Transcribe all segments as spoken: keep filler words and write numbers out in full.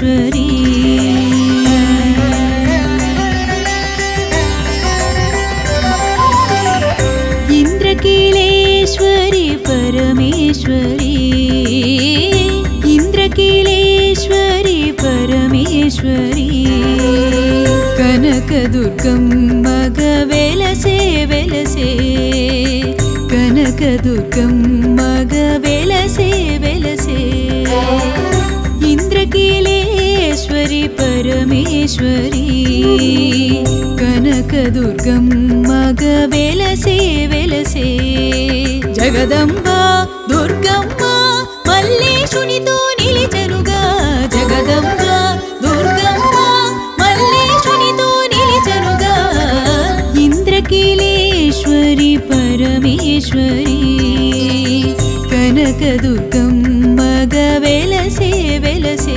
परमेश्वरी इंद्रकीलेश्वरी परमेश्वरी इंद्रकीलेश्वरी परमेश्वरी कनकदुर्गम्म वेलसे वेलसे कनकदुर्गम्म वेलसे वेलसे इंद्रकीलेश्वरी परमेश्वरी कनकदुर्गम्म वेलसे वेलसे जगदंबा दुर्गम्म मल्लेशुनितो निलिचनुगा जगदंबा दुर्गम्म मल्लेशुनितो निलिचनुगा इंद्रकीलेश्वरी परमेश्वरी कनकदुर्गम्म वेलसे वेलसे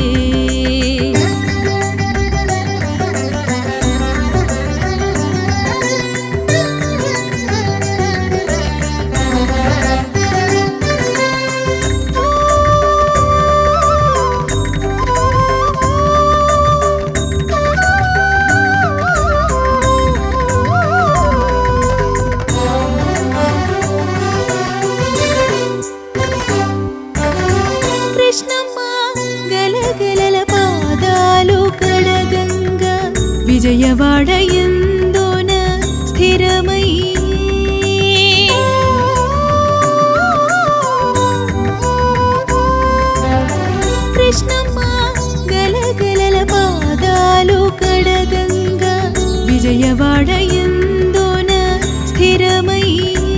విజయవాడ యందున స్థిరమై కృష్ణమ్మ గలగలల పాదాలు కడగంగా విజయవాడ యందున స్థిరమై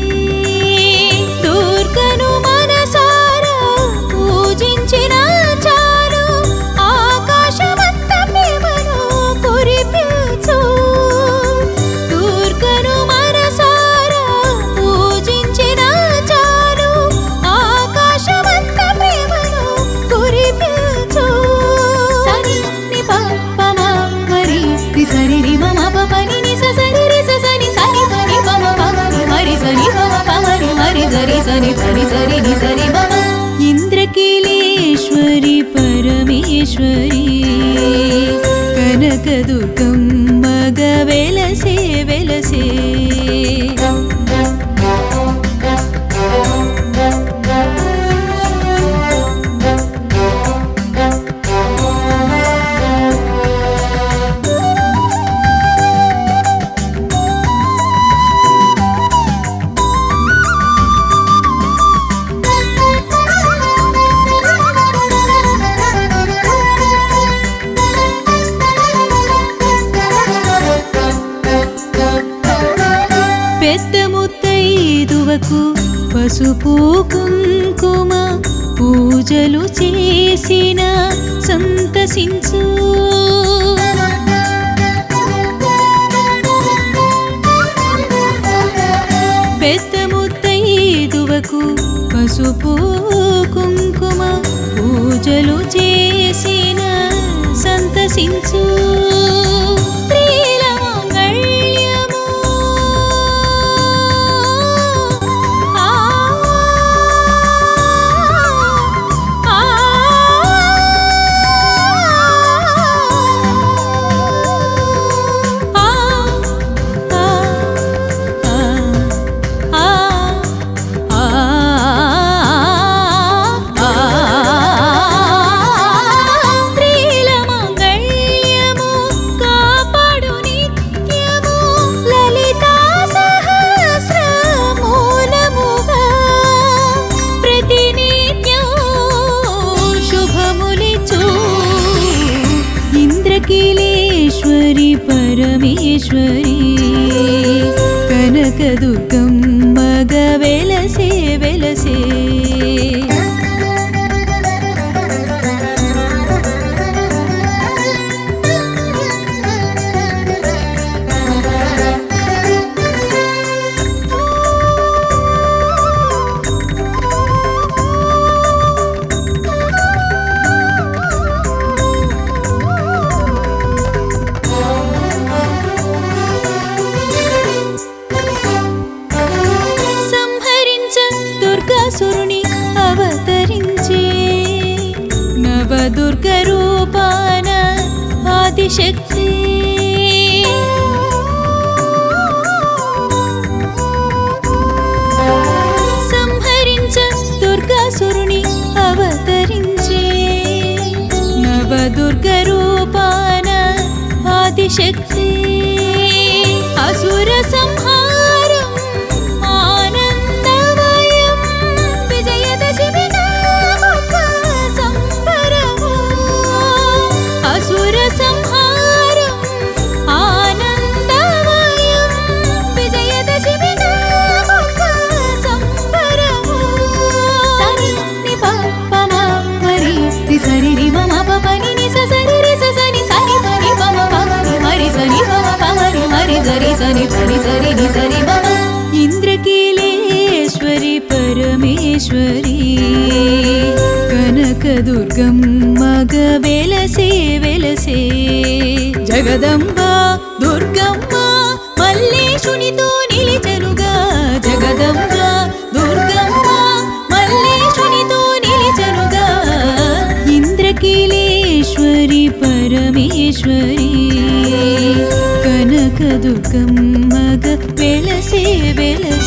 దుర్గను మనసారా పూజించిన చాలు ఆకాశమంత ప్రేమను కురిపించు దుర్గను మనసారా పూజించిన చాలు ఆకాశమంత ప్రేమను కురిపించు సరి ని పప్ప మా మరి రి సరి రి మమ పప ని ని స సరి రి స సని సని పని పమ పమ ని మరి సని పమ పమ ని మరి సరి సని పని సరి ని సరి మమ इंद्रकीलेश्वरी परमेश्वरी कनकदुर्गम्म वेलसे वेलसे పసుపు కుంకుమ పూజలు చేసిన సంతసించు పెద్ద ముత్తైదువకు పసుపు కుంకుమ పూజలు చేసిన సంతసించు इंद्रकीलेश्वरी परमेश्वरी कनकदुर्गम्म वेलसे वेलसे दुर्गा रूपान ఆదిశక్తి సంహరించ దుర్గాసురుని అవతరించే నవదుర్గ రూపాన ఆదిశక్తి అసుర సంహారం ఆనందమయం విజయదశమి నామక సంబరము అసుర సంహారం ఆనందమయం విజయదశమి నామక సంబరము సరి ని ప ప మ మరి రి సరి రి మ మ ప ప ని ని స సరి రి స సని సని ప ని ప మ ప మ ని మరి సని ప మ ప మ ని మరి సరి సని ప ని సరి ని సరి మ మ ఇంద్రకీలేశ్వరి పరమేశ్వరి కనకదుర్గమ్మగ వెలసే వెలసే జగదంబ దుర్గమ్మ మల్లేశునితో నిలిచెనుగా జగదంబ దుర్గమ్మ మల్లేశునితో నిలిచెనుగా ఇంద్రకీలేశ్వరి పరమేశ్వరి కనకదుర్గమ్మగ వెలసే వెలసే